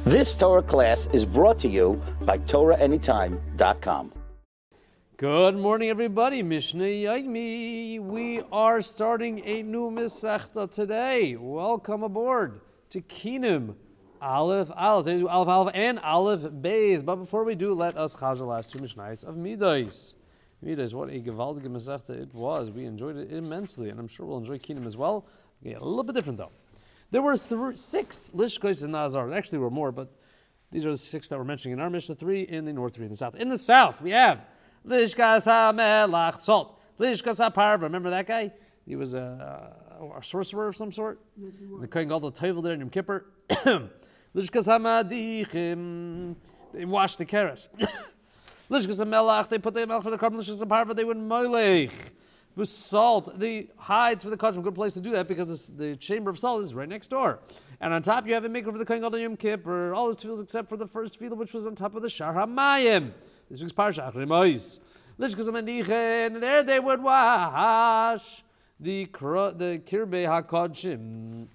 This Torah class is brought to you by TorahAnytime.com. Good morning, everybody. Mishnah Yaimi. We are starting a new Masechta today. Welcome aboard to Kinim. Aleph, and Aleph Beis. But before we do, let us chaz the last two Mishnayos of Midas. Midas, what a gewaltige Masechta it was. We enjoyed it immensely, and I'm sure we'll enjoy Kinim as well. Okay, a little bit different though. There were 6 Lishkos in Nazar. There actually were more, but these are the 6 that we're mentioning in our Mishnah, 3 in the north, 3 in the south. In the south, we have Lishkas HaMelach Salt. Lishkas HaParva. Remember that guy? He was a sorcerer of some sort. Yes, the Kohen Gadol Tovel there in Yom Kippur. Lishkas HaMadichim. They washed the keres. Lishkas HaMelach. They put the melech for the carbon. Lishkas HaParva. They went molech. With salt, the hides for the kachim. Good place to do that because the chamber of salt is right next door. And on top you have a maker for the Kohen Gadol Yom Kippur. All his tefillos except for the first tefillah, which was on top of the Shar HaMayim. This week's parsha Achrei Mos. And there they would wash the kirbei hakodshim.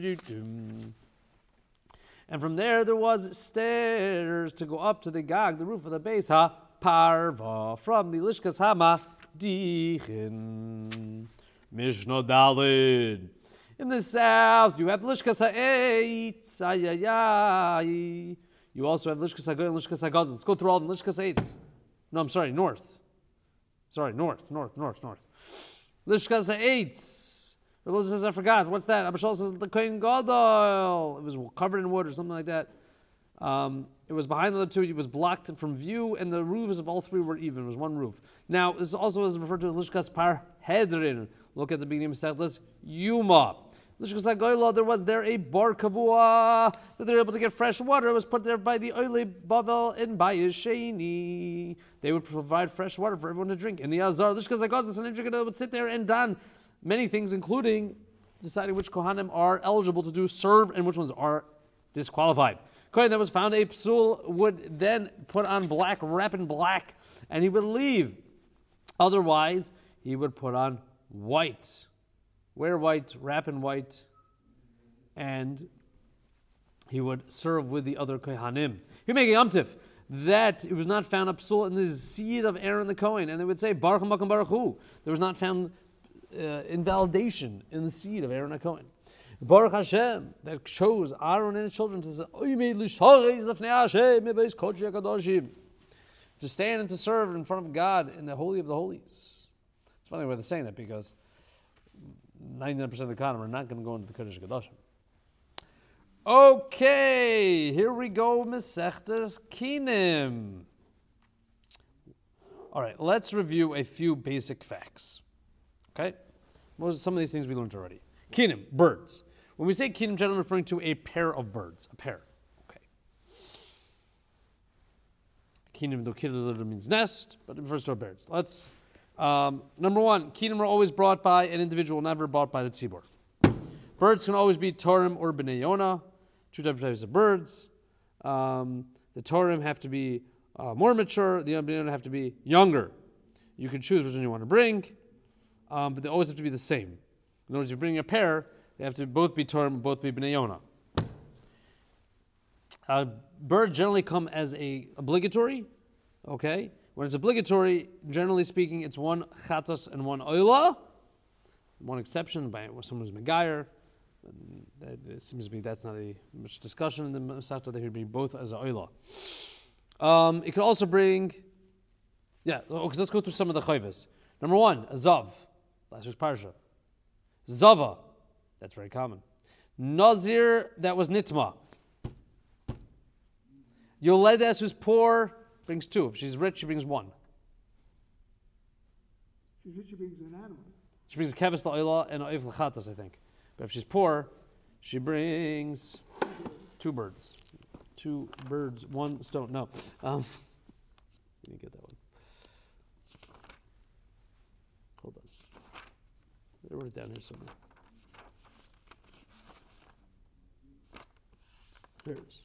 And from there was stairs to go up to the gag, the roof of the base ha-parva, from the Lishkas Hama Dichin. Mishnah Dalid. In the south, you have Lishkas Ha'etz. You also have Lishkas Ha'goy and Lishkas Ha'gaz. Let's go through all the Lishkas Ha'etz. No, I'm sorry, north. North. Lishkas Ha'etz. Rebbe says, I forgot. What's that? Abba Shaul says, the Kohen Gadol. It was covered in wood or something like that. It was behind the other two. It was blocked from view, and the roofs of all 3 were even. It was one roof. Now, this also is referred to as Lishkas Par Hedrin. Look at the beginning of Masechtas Yuma. Lishkas HaGoyla, there was there a bar kavua that they were able to get fresh water. It was put there by the Oile Bavel and Bayis Sheni. They would provide fresh water for everyone to drink. In the Azar, Lishkas HaGoyla, the Sanhedrin would sit there and don many things, including deciding which Kohanim are eligible to serve and which ones are disqualified. Kohen that was found a psul would then put on black, wrap in black, and he would leave. Otherwise, he would put on white. Wear white, wrap in white, and he would serve with the other Kohanim. He would make a yomtiv that it was not found a psul in the seed of Aaron the Kohen, and they would say, Baruch HaMakom Baruch Hu. There was not found invalidation in the seed of Aaron the Kohen. Baruch Hashem, that chose Aaron and his children to say, to stand and to serve in front of God in the Holy of the Holies. It's funny way they're saying that because 99% of the Kohanim are not going to go into the Kodesh HaKadoshim. Okay, here we go, Masechtas Kinim. All right, let's review a few basic facts. Okay? Some of these things we learned already. Kinim, birds. When we say kinim, generally referring to a pair of birds. A pair. Okay. Kinim, though kinim means nest, but it refers to birds. Let's, number 1, kinim are always brought by an individual, never brought by the tzibur. Birds can always be torim or bnei yona, 2 types of birds. The torim have to be more mature, the bnei yona have to be younger. You can choose which one you want to bring, but they always have to be the same. In order to bring a pair, they have to both be Torim, both be Bnei Yona. Birds generally come as a obligatory. Okay, when it's obligatory, generally speaking, it's 1 chatas and 1 oila. One exception by someone who's megayer. It seems to me that's not a much discussion in the Masechta. They would be both as a oila. It could also bring. Okay, let's go through some of the chayvas. Number 1, a zav. Last week's parsha. Zava, that's very common. Nazir, that was nitma. Yoledes, who's poor, brings 2. If she's rich, she brings 1. She's rich, she brings an animal. She brings a kevis la'olah and a oif l'chatas, I think. But if she's poor, she brings 2 birds. 2 birds, 1 stone. No. Didn't get that one. Hold on. I wrote it down here somewhere. Here it is.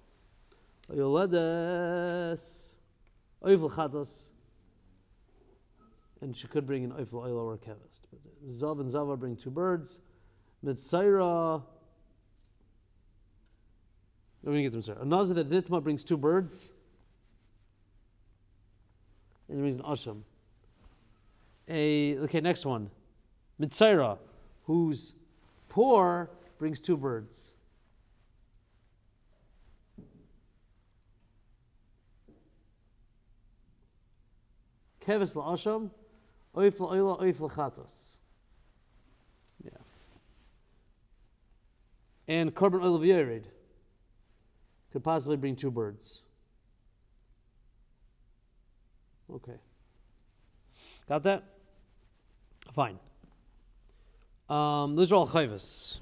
Yoledes, oifel chatos, and she could bring an oifel oil or a kevist. But Zav and Zava bring 2 birds. Mitzaira, Let me get them started. A nazir that did tuma brings two birds. And it brings an asham. Okay, next one. Mitzaira, who's poor, brings two birds. Kevis la'asham, oif la'oila, oif la'chatos. Yeah. And korban oil of Yered could possibly bring two birds. Okay. Got that? Fine. Those are all chayvus.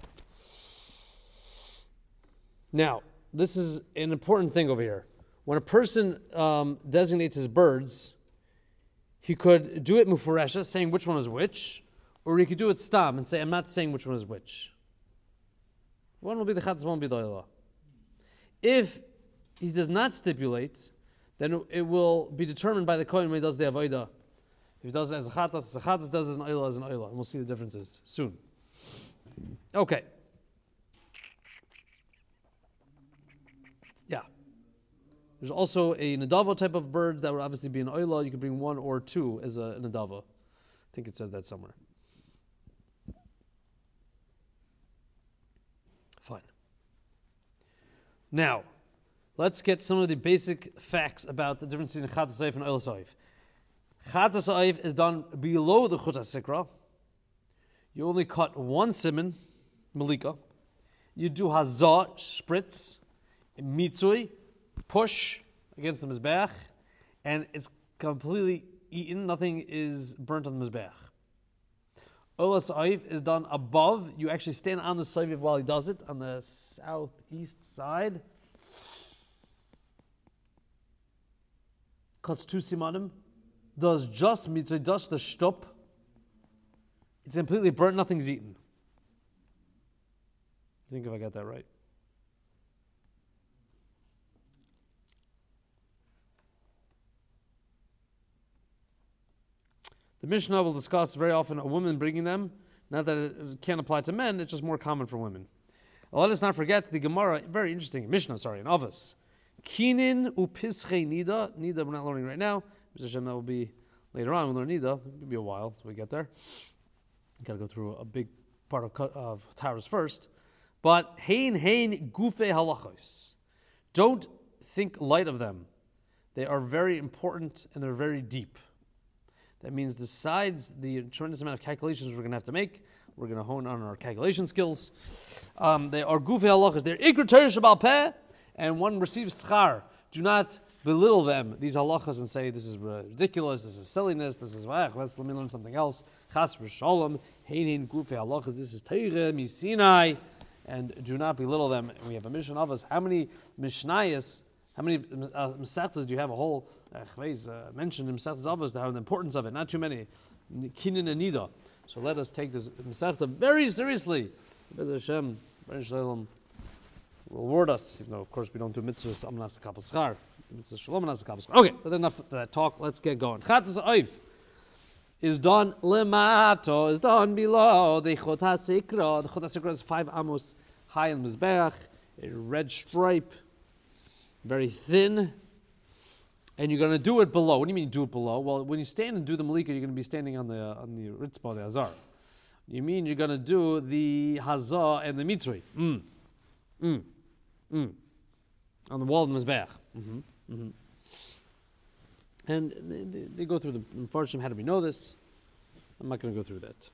Now, this is an important thing over here. When a person designates his birds, he could do it mufuresha, saying which one is which, or he could do it stam and say, I'm not saying which one is which. One will be the chatzis, one will be the oilah. If he does not stipulate, then it will be determined by the kohen when he does the avodah. If he does it as a chatas, does it as an oilah, and we'll see the differences soon. Okay. Yeah. There's also a nadava type of bird that would obviously be an oilah. You could bring one or two as a nadava. I think it says that somewhere. Fine. Now, let's get some of the basic facts about the difference between chatas ha'oif and oilah ha'oif. Chatas ha'oif is done below the chut ha'sikra. You only cut one siman, malika. You do hazah, spritz, mitzui, push against the mizbeach, and it's completely eaten. Nothing is burnt on the mizbeach. Olas ha'oif is done above. You actually stand on the soiviv while he does it, on the southeast side. Cuts two simanim. Does just mitzvah, just the shtup. It's completely burnt, nothing's eaten. I think if I got that right. The Mishnah will discuss very often a woman bringing them. Not that it can't apply to men, it's just more common for women. Let us not forget the Gemara, very interesting, Mishnah, in Avos. Kinin upische nida. Nida we're not learning right now. That will be later on. We'll learn nida. It'll be a while till we get there. Got to go through a big part of Taurus first. But hein gufe halachos. Don't think light of them. They are very important and they're very deep. That means besides the tremendous amount of calculations we're going to have to make, we're going to hone on our calculation skills. They are gufe halachos. They're ikr Torah shabal peh, and one receives schar. Do not belittle them, these halachas, and say, this is ridiculous, this is silliness, this is, let me learn something else. Chas v'shalom, heinin gufe halachas, this is Torah, misinai, and do not belittle them. And we have a mission of us. How many mishnayos, how many mesachtas do you have? A whole mentioned in mesachtas of us, to have the importance of it. Not too many. Kinin and nida. So let us take this mesachta very seriously. Bez Hashem, Baruch Shalom, will reward us, even though of course we don't do mitzvahs amnas kapal schar. Okay, but enough of that talk. Let's get going. Chatas ha'oif is done lemato, is done below the chut ha'sikra. The chut ha'sikra is 5 amos high in mizbeach, a red stripe, very thin, and you're going to do it below. What do you mean do it below? Well, when you stand and do the malika, you're going to be standing on the ritzpah, the azar. You mean you're going to do the hazah and the mitzvah on the wall of the mizbeach. And they go through the Mepharshim. How do we know this? I'm not going to go through that.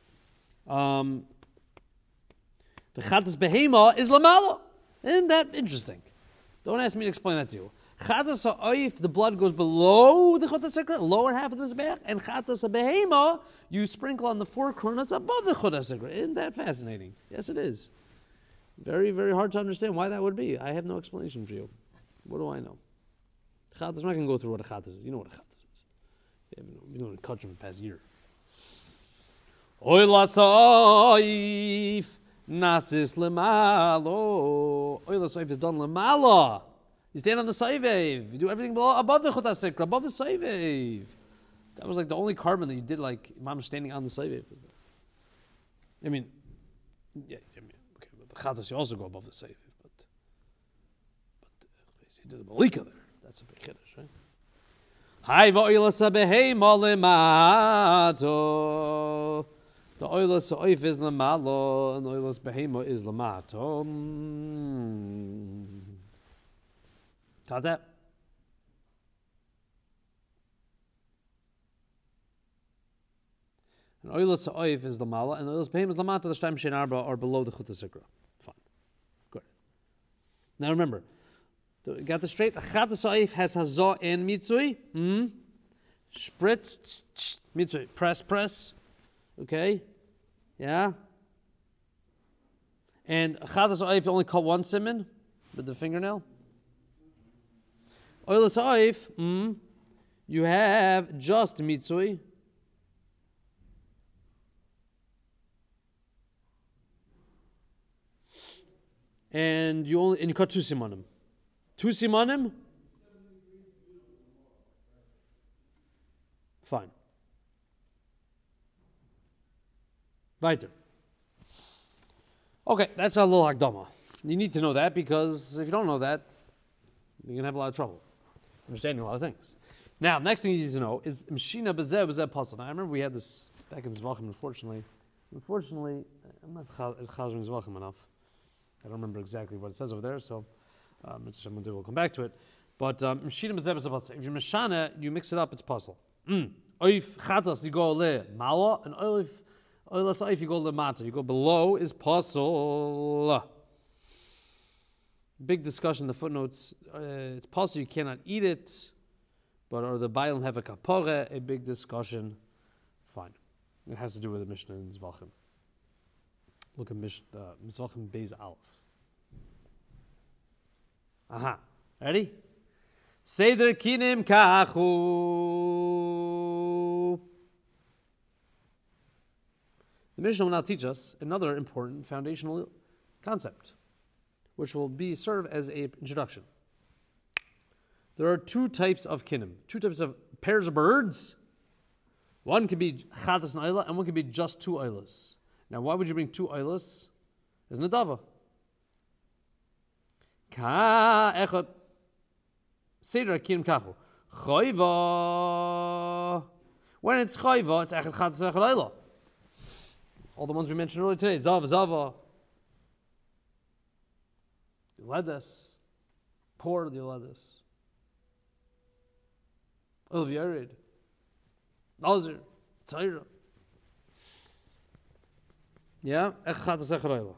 The chatas behema is lamala. Isn't that interesting? Don't ask me to explain that to you. Chatas ha'oif, the blood goes below the chut ha'sikra, lower half of the mizbeach, and chatas behema, you sprinkle on the 4 kronas above the chut ha'sikra. Isn't that fascinating? Yes, it is. Very, very hard to understand why that would be. I have no explanation for you. What do I know? Chatas, I'm not going to go through what a chatas is. You know what a chatas is. You know what a kachim for the past year. Oila soif nasis lemalo. Oila soif is done lemala. You stand on the soivev. You do everything below, above the chut ha'sikra, above the soivev. That was like the only carbon that you did, like Imam standing on the soivev. I mean, yeah, okay, but the chatas you also go above the soivev. He did the malika there. That's a big kiddush, right? Hai va'oilas behema lemato. The oilas oif is lemalo, and the oilas behema is lemato. Got that? And oilas oif is lemala, and the oilas behema is lemato. The shtaim shein arba are below the chut sikra. Fine, good. Now remember. Got this straight? Chatas oif has hazah and mitzui. Spritz, mitzui. Press. Okay? Yeah? And chatas oif only cut one siman with the fingernail. Oilas oif, you have just mitzui. And you cut two simanim. Two simanim? Fine. Weiter. Okay, that's a little hakdama. You need to know that because if you don't know that, you're going to have a lot of trouble understanding a lot of things. Now, next thing you need to know is Mshina Bezeh Bezeh Pasal. Now, I remember we had this back in Zvachim, unfortunately. I'm not chazing Zvachim enough. I don't remember exactly what it says over there, so we'll come back to it. But Mshina Bezeh Bezeh Pasal. If you're Meshana, you mix it up, it's puzzle. Oif Chatas, you go le Mala, and Oif Oilas you go le Mata. You go below is puzzle. Big discussion in the footnotes. It's possible you cannot eat it, but or the Bailam have a kapore, a big discussion. Fine. It has to do with the Mishnah in Zvachim. Look at Zvachim Beis Aleph. Aha. Ready? Seder kinim kachu. The Mishnah will now teach us another important foundational concept, which will serve as an introduction. There are two types of kinim, two types of pairs of birds. One could be chatas and ayla, and one could be just two aylas. Now, why would you bring two aylas? There's nadava. Ka echad seder kinim kachu choiva. When it's choiva, it's echad chatas echad ayla. All the ones we mentioned earlier today, zava. Ledes, pour the ledes. Ulviarid, Nazir, Tzaira. Yeah, Echad Zecharayla.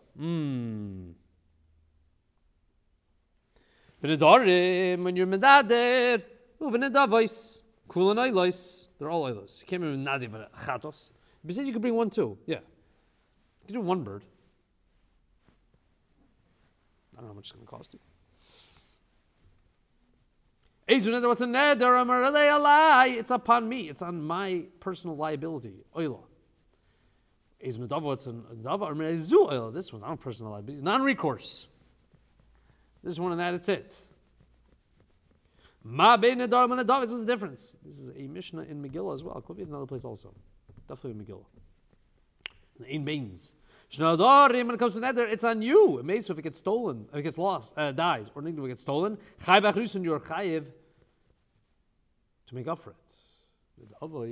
V'nedarim, when you're medader, v'nedavos, kulan aylos, they're all aylos. You can't remember nadi v'chatos. Besides, you could bring one too. Yeah, you can do one bird. I don't know how much it's going to cost you. What's a neder? It's upon me. It's on my personal liability. Oila. This one's not personal liability. Non-recourse. This one and that, it's it. Ma bein nedar and nedar. This is the difference. This is a Mishnah in Megillah as well. It could be in another place also. Definitely in Megillah. The Ein Bains. When it comes to neder, it's on you. It makes so if it gets stolen, if it gets lost, dies, or if it gets stolen, you're chayiv to make up for it. Do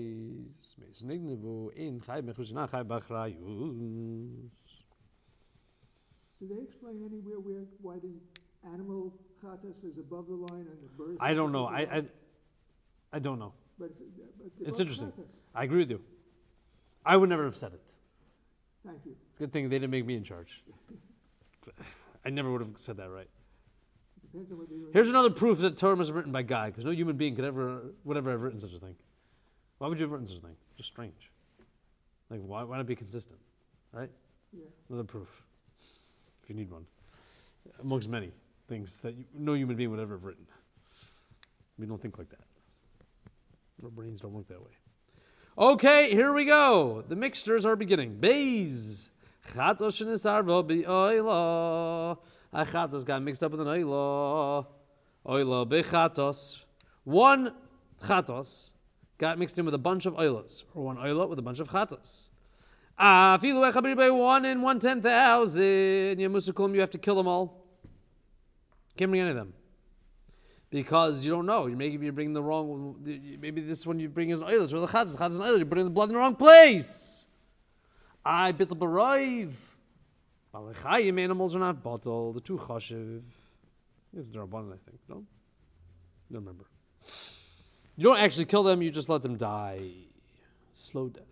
they explain anywhere why the animal chatas is above the line and the bird? I don't know. I don't know. But it's interesting. Chatas. I agree with you. I would never have said it. Thank you. It's a good thing they didn't make me in charge. I never would have said that right. Depends on what they Here's another proof that Torah was written by God, because no human being would ever have written such a thing. Why would you have written such a thing? Just strange. Like, why not be consistent? Right? Yeah. Another proof, if you need one. Amongst many things that no human being would ever have written. We don't think like that. Our brains don't work that way. Okay, here we go. The mixtures are beginning. Beis. Chatos shenisarvo be'oila. A chatos got mixed up with an oila. Oila be'chatos. One chatos got mixed in with a bunch of oilas. Or one oila with a bunch of chatos. Afilu echabir by 1 in 110,000. Yamusukum, you have to kill them all. Can't bring any of them. Because you don't know. Maybe you're bringing the wrong. Maybe this one you bring is oilers or the chatzas. Chatzas and oilers. You're putting the blood in the wrong place. I bitl b'roiv. Balechayim animals are not bottle. The two chashiv. It's Darabanan, I think. No, don't remember. You don't actually kill them. You just let them die. Slow death.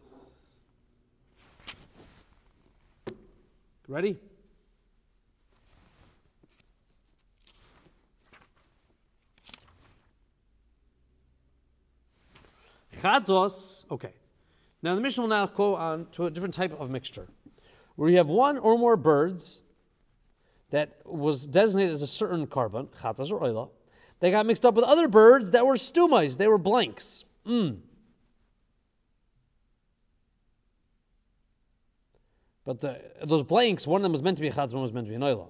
Ready? Chatos, okay. Now the Mishnah will now go on to a different type of mixture, where you have one or more birds that was designated as a certain carbon, chatos or oila. They got mixed up with other birds that were stumais, they were blanks. But those blanks, one of them was meant to be a chatos, one was meant to be an oila.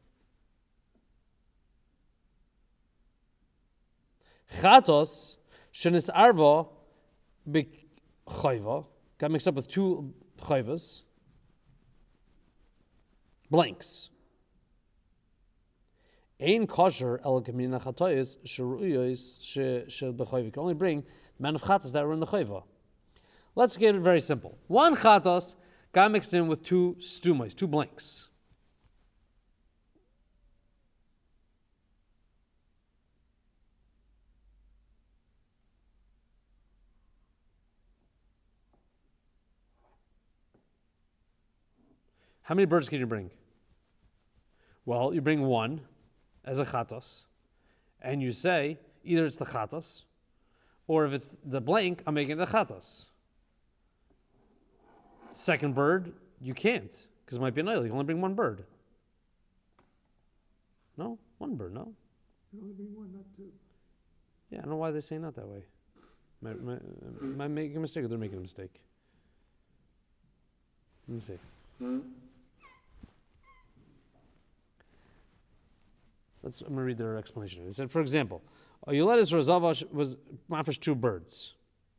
Chatos, shenis arva, big chayva, got mixed up with two chayvas, blanks. Ein kosher el kamina chatoyis sheruyos shel bechayva. You can only bring the amount of chatas that were in the chayva. Let's get it very simple. One chatas got mixed in with two stumais, two blanks. How many birds can you bring? Well, you bring one as a chatos, and you say either it's the chatos, or if it's the blank, I'm making it a chatos. Second bird, you can't, because it might be an oil. You can only bring one bird. No? One bird, no? You only bring one, not two. Yeah, I don't know why they say not that way. Am I making a mistake or they're making a mistake? Let me see. I'm going to read their explanation. It said, for example, Yoletis or Zavash was mafresh two birds.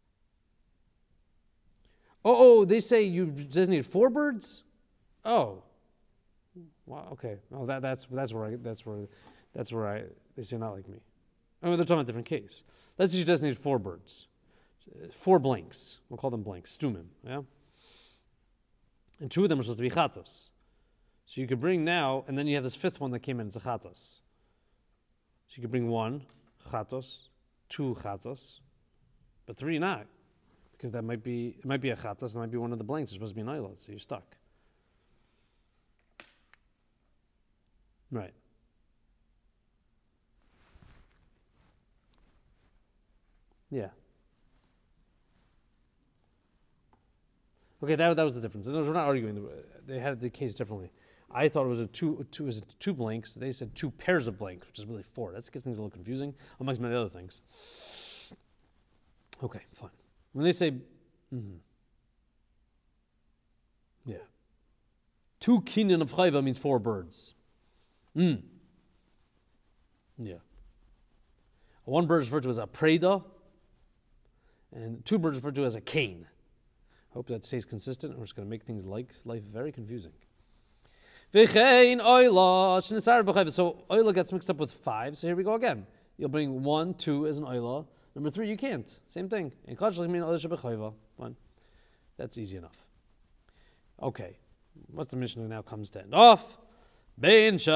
They say you designated four birds? Oh. Wow, okay. Oh, that's where they say not like me. I mean, they're talking about a different case. Let's say you designated four birds. Four blanks. We'll call them blanks. Stumim, yeah? And two of them are supposed to be chatos. So you could bring now, and then you have this fifth one that came in, it's a chatos. So you could bring one chatos, two chatos, but three not. Because it might be a chatos, it might be one of the blanks, it's supposed to be an oila, so you're stuck. Right. Yeah. Okay, that was the difference. And we're not arguing. They had the case differently. I thought it was two blanks. They said two pairs of blanks, which is really four. That gets things a little confusing, amongst many other things. Okay, fine. When they say, yeah, two kinyan of chayva means four birds. Yeah. One bird is referred to as a preda, and two birds referred to as a cane. Hope that stays consistent, or it's going to make things like life very confusing. So oila gets mixed up with five, so here we go again. You'll bring 1, 2 as an oila. Number 3, you can't. Same thing. Fine. That's easy enough. Okay. What's the Mishnah now comes to end off? Whether the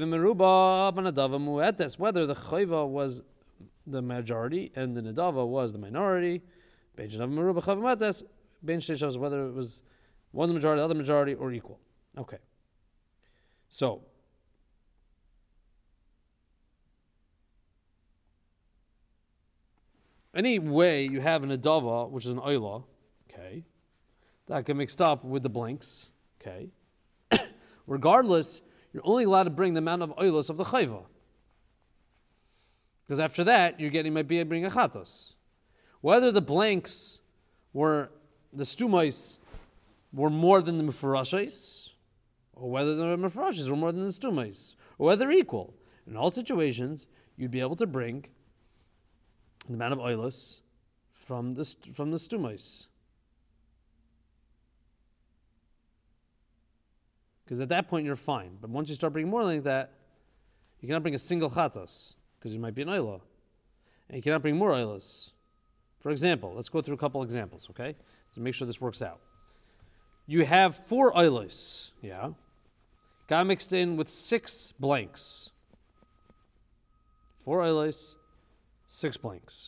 chayva was the majority and the nedava was the minority. Whether it was one the majority, the other majority, or equal. Okay. So, any way you have an adava, which is an oila, okay, that get mixed up with the blanks, okay, regardless, you're only allowed to bring the amount of oilos of the chayva. Because after that, might be bring a chatos. Whether the blanks were, the stumais were more than the mefarashis, or whether the mefarashis were more than the stumais, or whether they're equal. In all situations, you'd be able to bring the amount of oilos from the stumais. Because at that point, you're fine. But once you start bringing more like that, you cannot bring a single chatos, because it might be an oila. and you cannot bring more oilos. For example, let's go through a couple examples, okay? To make sure this works out. You have 4 oilos, yeah? Got mixed in with 6 blanks. 4 oilos, 6 blanks.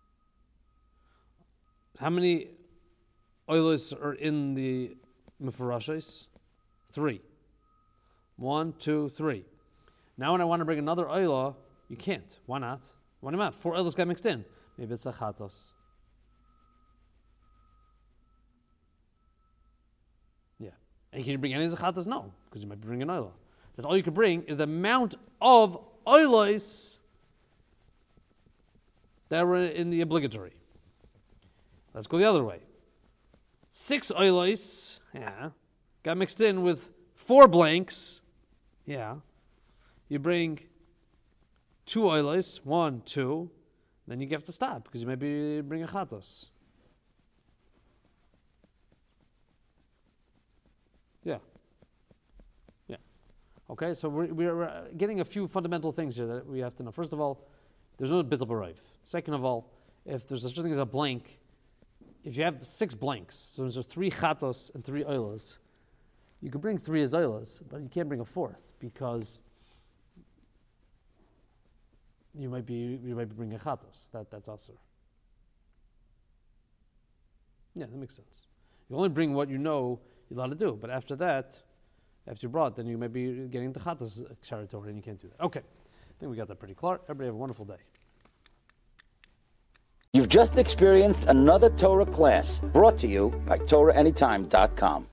How many oilos are in the mefarashos? 3. 1, 2, 3. Now when I want to bring another oila, you can't. Why not? Why not? 4 oilos got mixed in. Maybe it's a chatos. Yeah. And can you bring any zachatas? No, because you might be bringing oila. That's all you can bring is the amount of oilos that were in the obligatory. Let's go the other way. 6 oilos, yeah, got mixed in with 4 blanks, yeah. You bring 2 oilos, 1, 2, then you have to stop because you might be bringing chatos. Yeah. Yeah. Okay, so we're getting a few fundamental things here that we have to know. First of all, there's no bittul b'raiv. Second of all, if there's such a thing as a blank, if you have 6 blanks, so there's 3 chatos and 3 oilos, you could bring 3 as oilos, but you can't bring a 4th because you might be bringing chatos. That's asur. Yeah, that makes sense. You only bring what you know you're allowed to do, but after that, after you brought, then you might be getting into chatos territory, and you can't do that. Okay, I think we got that pretty clear. Everybody have a wonderful day. You've just experienced another Torah class brought to you by TorahAnytime.com.